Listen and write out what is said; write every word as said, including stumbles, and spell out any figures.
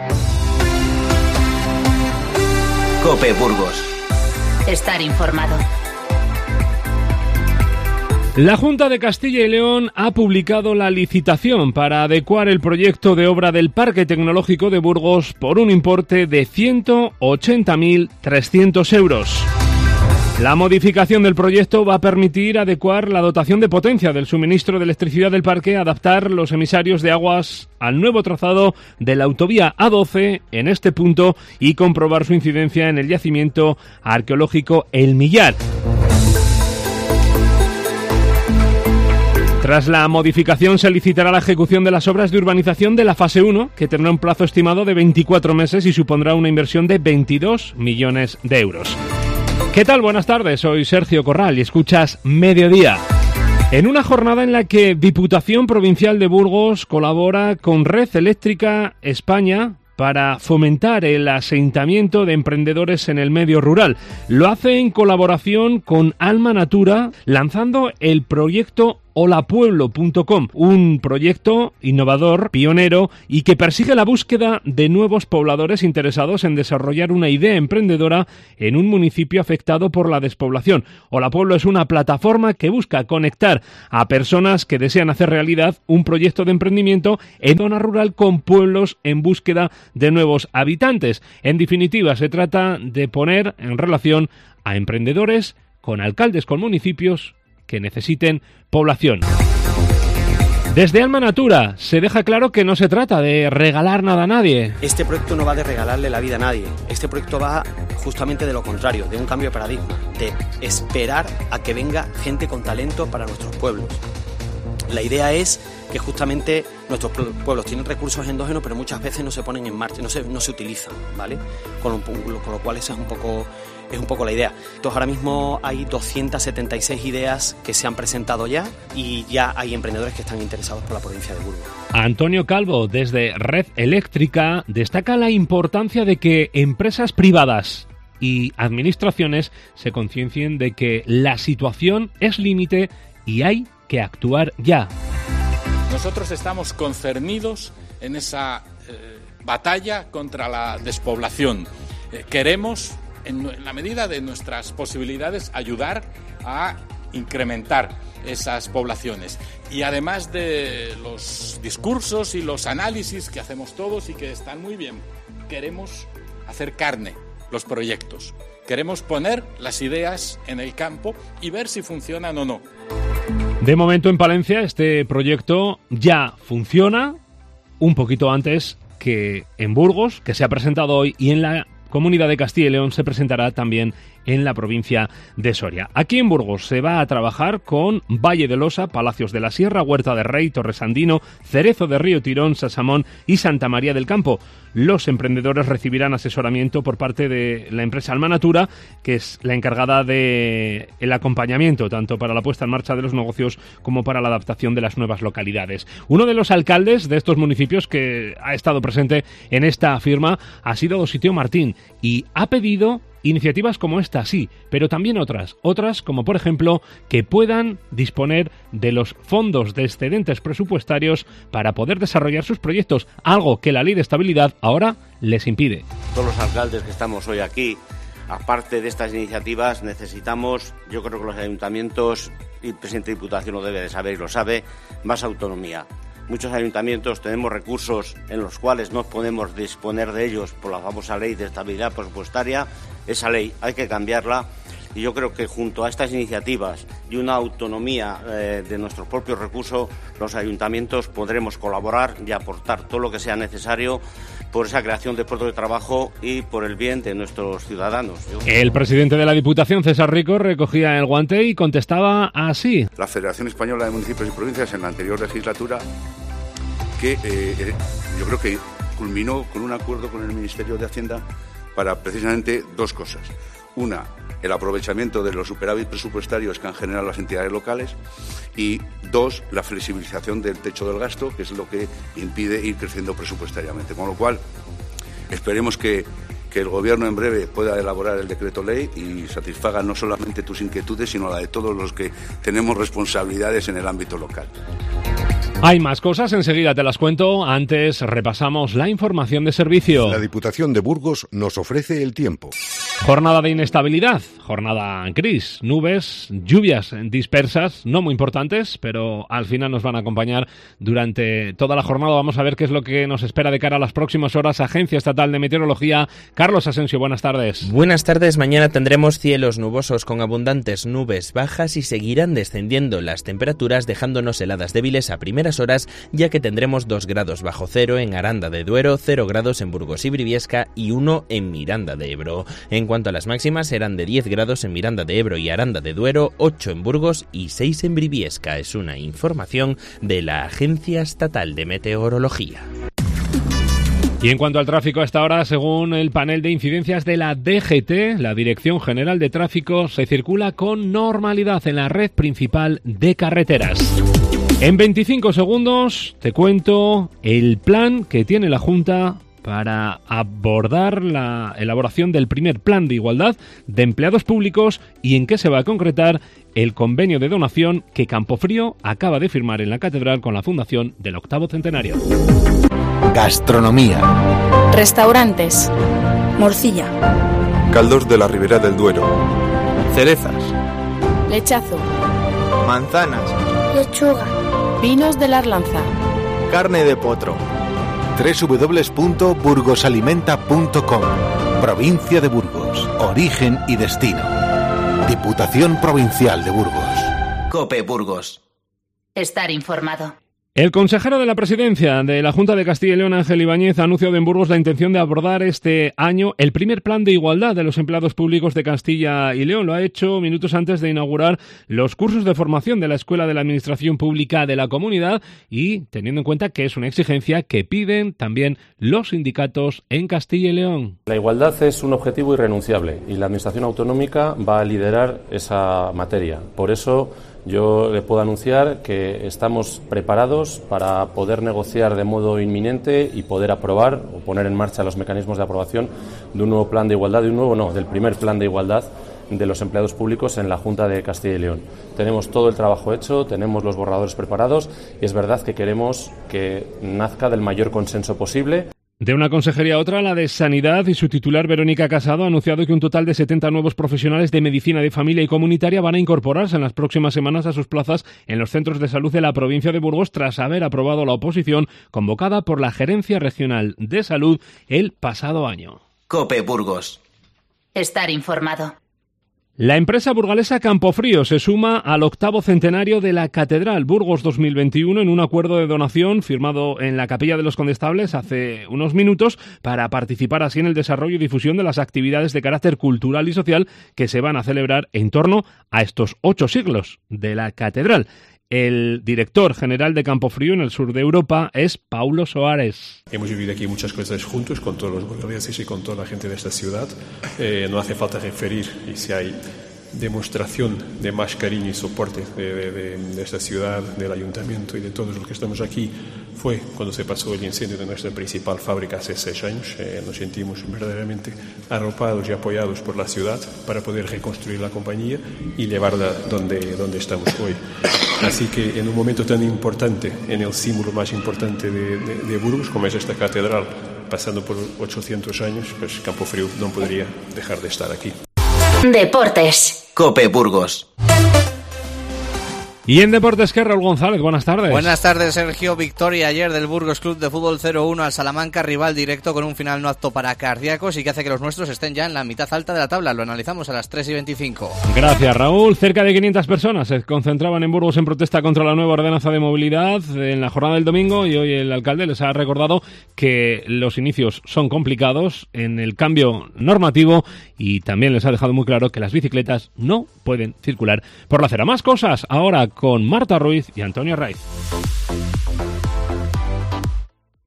COPE Burgos. Estar informado. La Junta de Castilla y León ha publicado la licitación para adecuar el proyecto de obra del Parque Tecnológico de Burgos por un importe de ciento ochenta mil trescientos euros. La modificación del proyecto va a permitir adecuar la dotación de potencia del suministro de electricidad del parque, adaptar los emisarios de aguas al nuevo trazado de la autovía A doce en este punto y comprobar su incidencia en el yacimiento arqueológico El Millar. Tras la modificación se licitará la ejecución de las obras de urbanización de la fase uno, que tendrá un plazo estimado de veinticuatro meses y supondrá una inversión de veintidós millones de euros. ¿Qué tal? Buenas tardes, soy Sergio Corral y escuchas Mediodía. En una jornada en la que Diputación Provincial de Burgos colabora con Red Eléctrica España para fomentar el asentamiento de emprendedores en el medio rural. Lo hace en colaboración con Alma Natura, lanzando el proyecto hola pueblo punto com, un proyecto innovador, pionero y que persigue la búsqueda de nuevos pobladores interesados en desarrollar una idea emprendedora en un municipio afectado por la despoblación. Hola Pueblo es una plataforma que busca conectar a personas que desean hacer realidad un proyecto de emprendimiento en zona rural con pueblos en búsqueda de nuevos habitantes. En definitiva, se trata de poner en relación a emprendedores con alcaldes, con municipios que necesiten población. Desde Alma Natura se deja claro que no se trata de regalar nada a nadie. Este proyecto no va de regalarle la vida a nadie. Este proyecto va justamente de lo contrario, de un cambio de paradigma, de esperar a que venga gente con talento para nuestros pueblos. La idea es que justamente nuestros pueblos tienen recursos endógenos, pero muchas veces no se ponen en marcha, no se, no se utilizan, ¿vale? Con lo, con lo cual esa es un poco... Es un poco la idea. Entonces ahora mismo hay doscientas setenta y seis ideas que se han presentado ya y ya hay emprendedores que están interesados por la provincia de Burgos. Antonio Calvo, desde Red Eléctrica, destaca la importancia de que empresas privadas y administraciones se conciencien de que la situación es límite y hay que actuar ya. Nosotros estamos concernidos en esa eh, batalla contra la despoblación. Eh, queremos, en la medida de nuestras posibilidades, ayudar a incrementar esas poblaciones. Y además de los discursos y los análisis que hacemos todos y que están muy bien, queremos hacer carne los proyectos. Queremos poner las ideas en el campo y ver si funcionan o no. De momento en Palencia este proyecto ya funciona un poquito antes que en Burgos, que se ha presentado hoy, y en la Comunidad de Castilla y León se presentará también en la provincia de Soria. Aquí en Burgos se va a trabajar con Valle de Losa, Palacios de la Sierra, Huerta de Rey, Torresandino, Cerezo de Río Tirón, Sasamón y Santa María del Campo. Los emprendedores recibirán asesoramiento por parte de la empresa Alma Natura, que es la encargada de el acompañamiento tanto para la puesta en marcha de los negocios como para la adaptación de las nuevas localidades. Uno de los alcaldes de estos municipios que ha estado presente en esta firma ha sido Dositeo Martín y ha pedido iniciativas como esta, sí, pero también otras, otras como por ejemplo que puedan disponer de los fondos de excedentes presupuestarios para poder desarrollar sus proyectos, algo que la Ley de Estabilidad ahora les impide. Todos los alcaldes que estamos hoy aquí, aparte de estas iniciativas, necesitamos, yo creo que los ayuntamientos, y el presidente de Diputación lo debe de saber y lo sabe, más autonomía. Muchos ayuntamientos tenemos recursos en los cuales no podemos disponer de ellos por la famosa Ley de Estabilidad Presupuestaria. Esa ley hay que cambiarla y yo creo que junto a estas iniciativas y una autonomía eh, de nuestros propios recursos, los ayuntamientos podremos colaborar y aportar todo lo que sea necesario por esa creación de puestos de trabajo y por el bien de nuestros ciudadanos. El presidente de la Diputación, César Rico, recogía el guante y contestaba así. La Federación Española de Municipios y Provincias en la anterior legislatura, que eh, yo creo que culminó con un acuerdo con el Ministerio de Hacienda para precisamente dos cosas. Una, el aprovechamiento de los superávit presupuestarios que han generado las entidades locales, y dos, la flexibilización del techo del gasto, que es lo que impide ir creciendo presupuestariamente. Con lo cual, esperemos que, que el Gobierno en breve pueda elaborar el decreto ley y satisfaga no solamente tus inquietudes, sino la de todos los que tenemos responsabilidades en el ámbito local. Hay más cosas, enseguida te las cuento. Antes repasamos la información de servicio. La Diputación de Burgos nos ofrece el tiempo. Jornada de inestabilidad, jornada gris, nubes, lluvias dispersas, no muy importantes, pero al final nos van a acompañar durante toda la jornada. Vamos a ver qué es lo que nos espera de cara a las próximas horas. Agencia Estatal de Meteorología, Carlos Asensio, buenas tardes. Buenas tardes, mañana tendremos cielos nubosos con abundantes nubes bajas y seguirán descendiendo las temperaturas, dejándonos heladas débiles a primeras horas, ya que tendremos dos grados bajo cero en Aranda de Duero, cero grados en Burgos y Briviesca y uno en Miranda de Ebro. En cuanto a las máximas, serán de diez grados en Miranda de Ebro y Aranda de Duero, ocho en Burgos y seis en Briviesca. Es una información de la Agencia Estatal de Meteorología. Y en cuanto al tráfico a esta hora, según el panel de incidencias de la D G T, la Dirección General de Tráfico, se circula con normalidad en la red principal de carreteras. En veinticinco segundos te cuento el plan que tiene la Junta para abordar la elaboración del primer plan de igualdad de empleados públicos y en qué se va a concretar el convenio de donación que Campofrío acaba de firmar en la Catedral con la Fundación del Octavo Centenario. Gastronomía. Restaurantes. Morcilla. Caldos de la Ribera del Duero. Cerezas. Lechazo. Manzanas. Lechuga. Vinos de la Arlanza. Carne de potro. doble u doble u doble u punto burgosalimenta punto com. Provincia de Burgos. Origen y destino. Diputación Provincial de Burgos. COPE Burgos. Estar informado. El consejero de la Presidencia de la Junta de Castilla y León, Ángel Ibáñez, ha anunciado en Burgos la intención de abordar este año el primer plan de igualdad de los empleados públicos de Castilla y León. Lo ha hecho minutos antes de inaugurar los cursos de formación de la Escuela de la Administración Pública de la Comunidad y teniendo en cuenta que es una exigencia que piden también los sindicatos en Castilla y León. La igualdad es un objetivo irrenunciable y la Administración Autonómica va a liderar esa materia. Por eso yo le puedo anunciar que estamos preparados para poder negociar de modo inminente y poder aprobar o poner en marcha los mecanismos de aprobación de un nuevo plan de igualdad, de un nuevo no, del primer plan de igualdad de los empleados públicos en la Junta de Castilla y León. Tenemos todo el trabajo hecho, tenemos los borradores preparados y es verdad que queremos que nazca del mayor consenso posible. De una consejería a otra, la de Sanidad y su titular Verónica Casado ha anunciado que un total de setenta nuevos profesionales de medicina de familia y comunitaria van a incorporarse en las próximas semanas a sus plazas en los centros de salud de la provincia de Burgos tras haber aprobado la oposición convocada por la Gerencia Regional de Salud el pasado año. COPE Burgos. Estar informado. La empresa burgalesa Campofrío se suma al octavo centenario de la Catedral Burgos dos mil veintiuno en un acuerdo de donación firmado en la Capilla de los Condestables hace unos minutos para participar así en el desarrollo y difusión de las actividades de carácter cultural y social que se van a celebrar en torno a estos ocho siglos de la Catedral. El director general de Campofrío en el sur de Europa es Paulo Soares. Hemos vivido aquí muchas cosas juntos con todos los burgaleses y con toda la gente de esta ciudad. Eh, no hace falta referir y si hay demostración de más cariño y soporte de, de, de, de esta ciudad, del ayuntamiento y de todos los que estamos aquí fue cuando se pasó el incendio de nuestra principal fábrica hace seis años. Eh, nos sentimos verdaderamente arropados y apoyados por la ciudad para poder reconstruir la compañía y llevarla donde, donde estamos hoy. Así que en un momento tan importante, en el símbolo más importante de, de, de Burgos, como es esta catedral, pasando por ochocientos años, pues Campofrío no podría dejar de estar aquí. Deportes. COPE Burgos. Y en Deportes, ¿qué? Raúl González, buenas tardes. Buenas tardes, Sergio. Victoria ayer del Burgos Club de Fútbol cero uno al Salamanca, rival directo con un final no apto para cardíacos y que hace que los nuestros estén ya en la mitad alta de la tabla. Lo analizamos a las tres y veinticinco. Gracias, Raúl. Cerca de quinientas personas se concentraban en Burgos en protesta contra la nueva ordenanza de movilidad en la jornada del domingo y hoy el alcalde les ha recordado que los inicios son complicados en el cambio normativo y también les ha dejado muy claro que las bicicletas no pueden circular por la acera. Más cosas ahora con Marta Ruiz y Antonio Raiz.